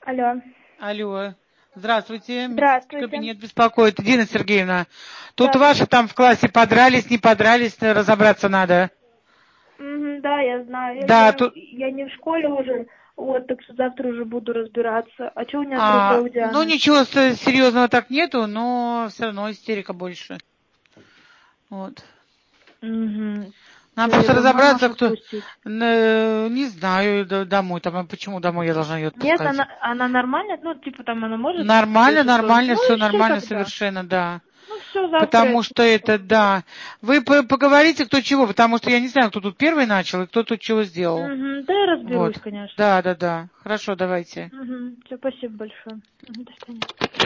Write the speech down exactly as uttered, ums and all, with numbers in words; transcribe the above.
Алло. Алло. Здравствуйте. Здравствуйте. Кабинет беспокоит. Дина Сергеевна, тут Да. ваши там в классе подрались, не подрались, разобраться надо. Мгм, да, я знаю. Я Да, говорю, тут... я не в школе уже, вот, так что завтра уже буду разбираться. А что у меня с А, рукой у ну, Дианы? ничего с- серьезного так нету, но все равно истерика больше. Вот. Угу. Надо Что, ее просто домой разобраться, можешь кто... отпустить? Э, Не знаю, д- домой. Там, а почему домой я должна ее Нет, отпускать? она, она нормальная, ну, типа там она может Нормально, если что. нормально, Ну все и все нормально тогда. совершенно, да. Ну все, завтра я Потому что это, отпущу. да. Вы по- поговорите, кто чего, потому что я не знаю, кто тут первый начал и кто тут чего сделал. Угу, да, я разберусь, Вот. конечно. Да, да, да. Хорошо, давайте. Угу, все, спасибо большое. Мгм, до свидания.